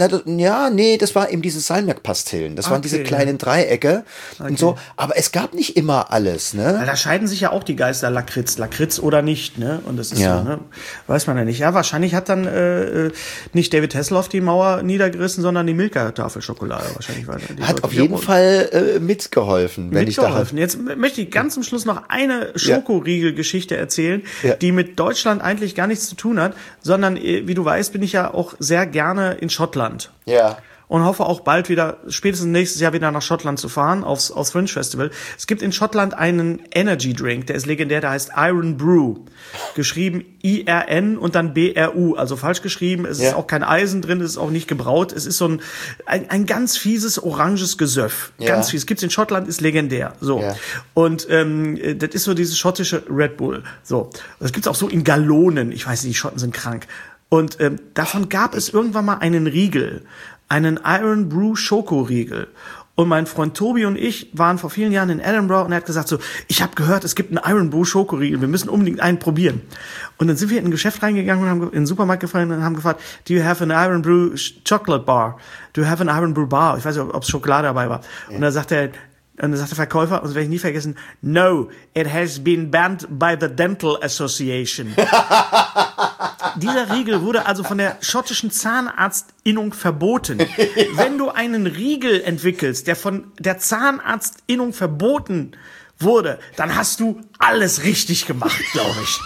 Ja, nee, das war eben diese Salmiakpastillen. Das waren diese kleinen Dreiecke und so. Aber es gab nicht immer alles, ne? Ja, da scheiden sich ja auch die Geister, Lakritz oder nicht, ne? Und das ist so, ne? Weiß man ja nicht. Ja, wahrscheinlich hat dann nicht David Hasselhoff die Mauer niedergerissen, sondern die Milka-Tafelschokolade wahrscheinlich. Hat auf jeden Fall mitgeholfen, wenn ich da. Jetzt möchte ich ganz zum Schluss noch eine Schokoriegel-Geschichte erzählen, die mit Deutschland eigentlich gar nichts zu tun hat, sondern, wie du weißt, bin ich ja auch sehr gerne in Schottland. Ja. Und hoffe auch bald wieder, spätestens nächstes Jahr wieder nach Schottland zu fahren, aufs Fringe Festival. Es gibt in Schottland einen Energy Drink, der ist legendär, der heißt Iron Brew. Geschrieben IRN und dann BRU, also falsch geschrieben. Es ist auch kein Eisen drin, es ist auch nicht gebraut. Es ist so ein ganz fieses, oranges Gesöff. Ganz fies. Gibt's in Schottland, ist legendär. So. Ja. Und das ist so dieses schottische Red Bull. So. Das gibt's auch so in Gallonen. Ich weiß nicht, die Schotten sind krank. Und davon gab es irgendwann mal einen Riegel. Einen Iron Brew Schokoriegel. Und mein Freund Tobi und ich waren vor vielen Jahren in Edinburgh und er hat gesagt so, ich habe gehört, es gibt einen Iron Brew Schokoriegel, wir müssen unbedingt einen probieren. Und dann sind wir in ein Geschäft reingegangen und haben in den Supermarkt gefragt und haben gefragt, do you have an Iron Brew Chocolate Bar? Do you have an Iron Brew Bar? Ich weiß nicht, ob Schokolade dabei war. Ja. Und dann sagt der Verkäufer, und das werde ich nie vergessen, no, it has been banned by the Dental Association. Dieser Riegel wurde also von der schottischen Zahnarztinnung verboten. Wenn du einen Riegel entwickelst, der von der Zahnarztinnung verboten wurde, dann hast du alles richtig gemacht, glaube ich.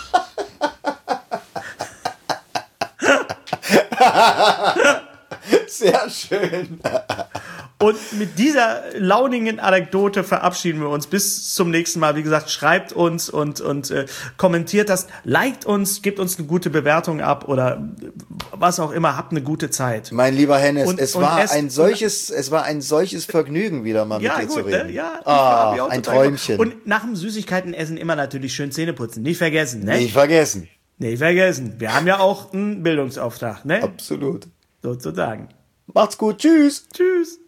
Sehr schön. Und mit dieser launigen Anekdote verabschieden wir uns. Bis zum nächsten Mal. Wie gesagt, schreibt uns und kommentiert das. Liked uns, gebt uns eine gute Bewertung ab oder was auch immer. Habt eine gute Zeit. Mein lieber Hennes, es war ein solches Vergnügen, wieder mal mit dir zu reden. Ne? Ja, ein Träumchen. Und nach dem Süßigkeitenessen immer natürlich schön Zähne putzen. Nicht vergessen, ne? Nicht vergessen. Wir haben ja auch einen Bildungsauftrag, ne? Absolut. Sozusagen. Macht's gut. Tschüss. Tschüss.